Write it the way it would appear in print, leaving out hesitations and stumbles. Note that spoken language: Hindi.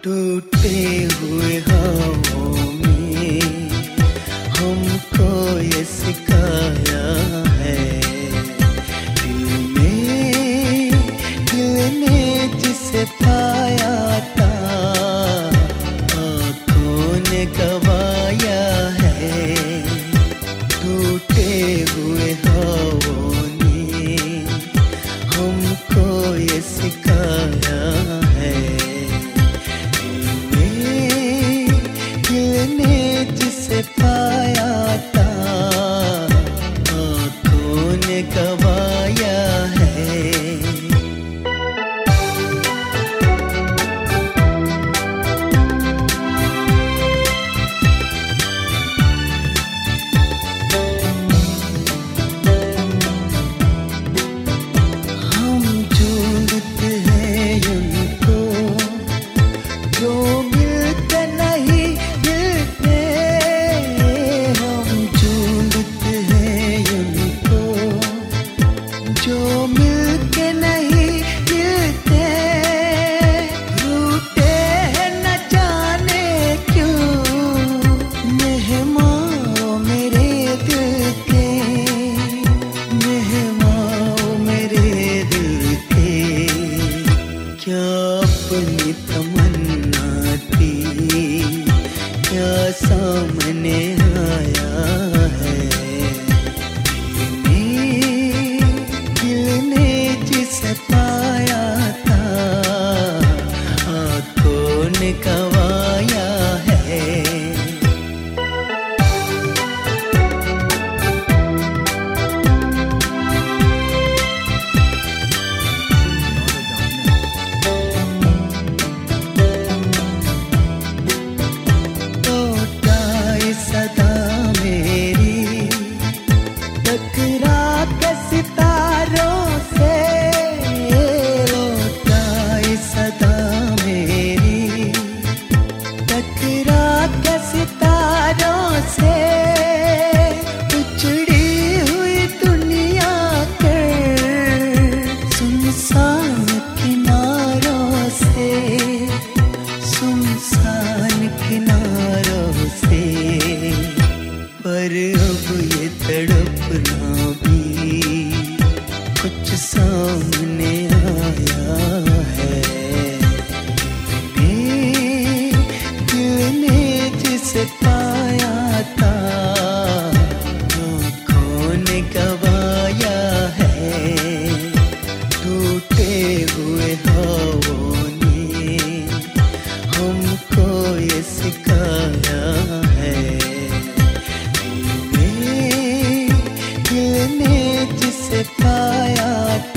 टूटे हुए हवाओं में हमको ये सिखाया है, दिल ने जिसे पाया था आँखों ने गवाया है। टूटे हुए हवाओं ने हमको ये सिखाया है, जिसे पाया था आँखों ने गवाया है। हम ढूंढते हैं उनको जो मिलते नहीं मिलते, जो मिलके नहीं मिलते। रूठे हैं न जाने क्यों मेहमान मेरे दिल के, मेहमान मेरे दिल के। क्या अपनी तमन्ना थी, क्या सामने आया है। जिसे पाया था आँखों ने गवाया है। लौटाई सदा मेरी टकरा के सितारों से, सितारों से उजड़ी हुई दुनिया के सुनसान किनारों से, सुनसान किनारों से। पर अब ये तड़पना भी कुछ सामने आया है। जिसे पाया था आँखों ने गवाया है। टूटे हुए हवाओं ने हमको ये सिखाया है, दिल ने जिसे पाया